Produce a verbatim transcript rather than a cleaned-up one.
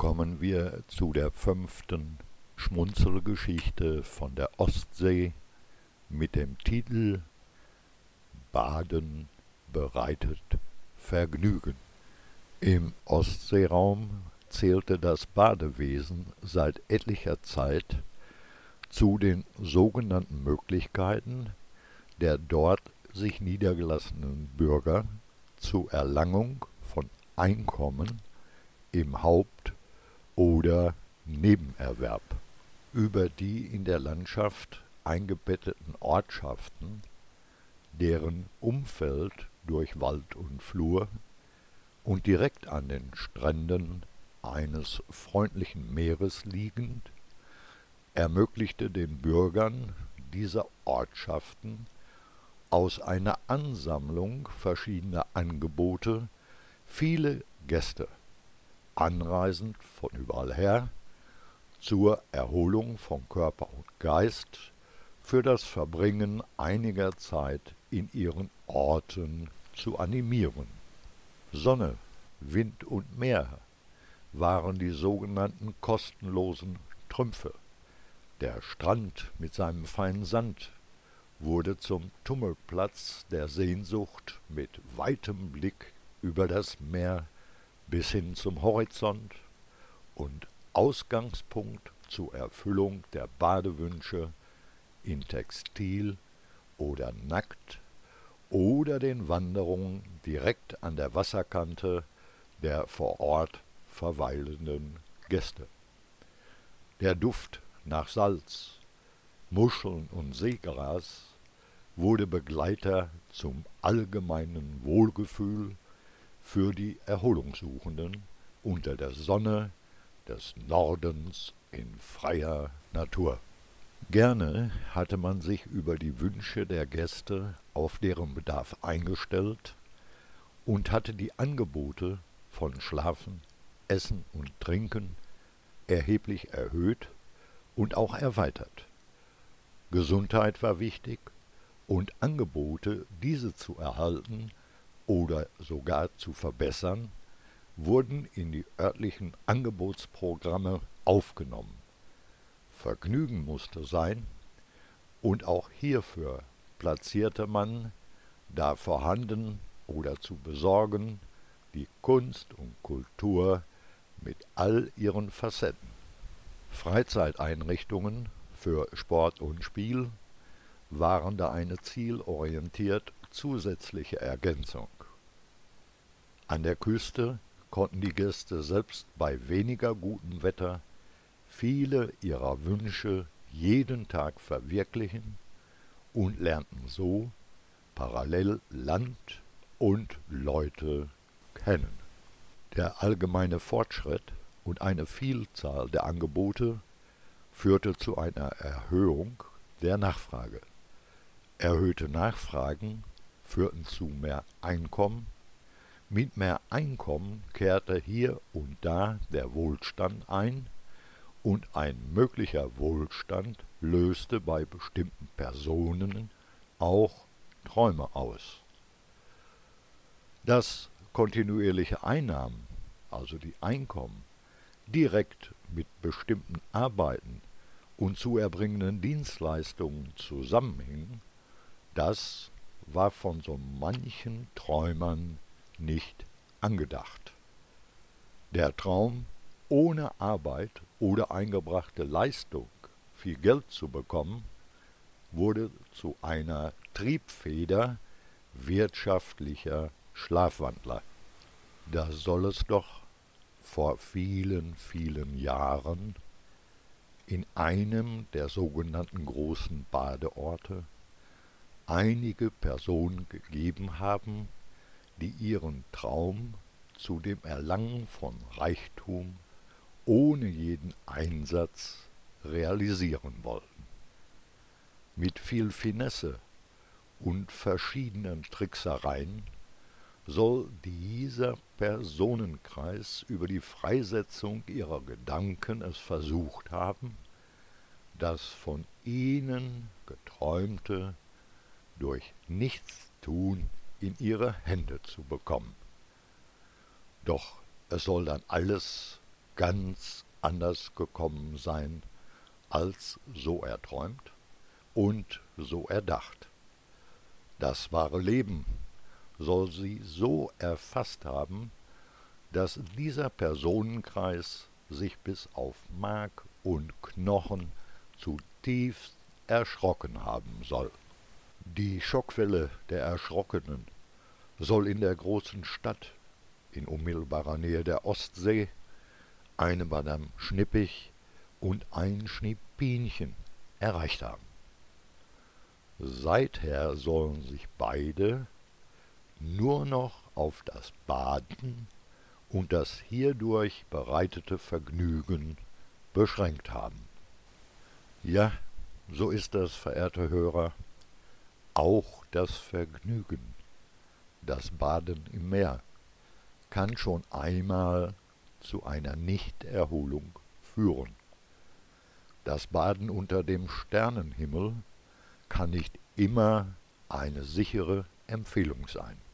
kommen wir zu der fünften Schmunzelgeschichte von der Ostsee mit dem Titel Baden bereitet Vergnügen. Im Ostseeraum zählte das Badewesen seit etlicher Zeit zu den sogenannten Möglichkeiten der dort sich niedergelassenen Bürger zur Erlangung von Einkommen im Haupt- oder Nebenerwerb. Über die in der Landschaft eingebetteten Ortschaften, deren Umfeld durch Wald und Flur und direkt an den Stränden eines freundlichen Meeres liegend, ermöglichte den Bürgern dieser Ortschaften aus einer Ansammlung verschiedener Angebote viele Gäste, anreisend von überall her, zur Erholung von Körper und Geist, für das Verbringen einiger Zeit in ihren Orten zu animieren. Sonne, Wind und Meer waren die sogenannten kostenlosen Trümpfe. Der Strand mit seinem feinen Sand wurde zum Tummelplatz der Sehnsucht mit weitem Blick über das Meer bis hin zum Horizont und Ausgangspunkt zur Erfüllung der Badewünsche in Textil oder nackt oder den Wanderungen direkt an der Wasserkante der vor Ort verweilenden Gäste. Der Duft nach Salz, Muscheln und Seegras wurde Begleiter zum allgemeinen Wohlgefühl für die Erholungssuchenden unter der Sonne des Nordens in freier Natur. Gerne hatte man sich über die Wünsche der Gäste auf deren Bedarf eingestellt und hatte die Angebote von Schlafen, Essen und Trinken erheblich erhöht und auch erweitert. Gesundheit war wichtig und Angebote, diese zu erhalten oder sogar zu verbessern, wurden in die örtlichen Angebotsprogramme aufgenommen. Vergnügen musste sein, und auch hierfür platzierte man, da vorhanden oder zu besorgen, die Kunst und Kultur mit all ihren Facetten. Freizeiteinrichtungen für Sport und Spiel waren da eine zielorientiert zusätzliche Ergänzung. An der Küste konnten die Gäste selbst bei weniger gutem Wetter viele ihrer Wünsche jeden Tag verwirklichen und lernten so parallel Land und Leute kennen. Der allgemeine Fortschritt und eine Vielzahl der Angebote führte zu einer Erhöhung der Nachfrage. Erhöhte Nachfragen führten zu mehr Einkommen. Mit mehr Einkommen kehrte hier und da der Wohlstand ein, und ein möglicher Wohlstand löste bei bestimmten Personen auch Träume aus. Dass kontinuierliche Einnahmen, also die Einkommen, direkt mit bestimmten Arbeiten und zu erbringenden Dienstleistungen zusammenhingen, das war von so manchen Träumern nicht angedacht. Der Traum, ohne Arbeit oder eingebrachte Leistung viel Geld zu bekommen, wurde zu einer Triebfeder wirtschaftlicher Schlafwandler. Da soll es doch vor vielen, vielen Jahren in einem der sogenannten großen Badeorte einige Personen gegeben haben, die ihren Traum zu dem Erlangen von Reichtum ohne jeden Einsatz realisieren wollten. Mit viel Finesse und verschiedenen Tricksereien soll dieser Personenkreis über die Freisetzung ihrer Gedanken es versucht haben, das von ihnen Geträumte durch Nichtstun in ihre Hände zu bekommen. Doch es soll dann alles ganz anders gekommen sein, als so erträumt und so erdacht. Das wahre Leben soll sie so erfasst haben, dass dieser Personenkreis sich bis auf Mark und Knochen zutiefst erschrocken haben soll. Die Schockwelle der Erschrockenen soll in der großen Stadt, in unmittelbarer Nähe der Ostsee, eine Madame Schnippig und ein Schnippinchen erreicht haben. Seither sollen sich beide nur noch auf das Baden und das hierdurch bereitete Vergnügen beschränkt haben. Ja, so ist das, verehrte Hörer, auch das Vergnügen, das Baden im Meer, kann schon einmal zu einer Nichterholung führen. Das Baden unter dem Sternenhimmel kann nicht immer eine sichere Empfehlung sein.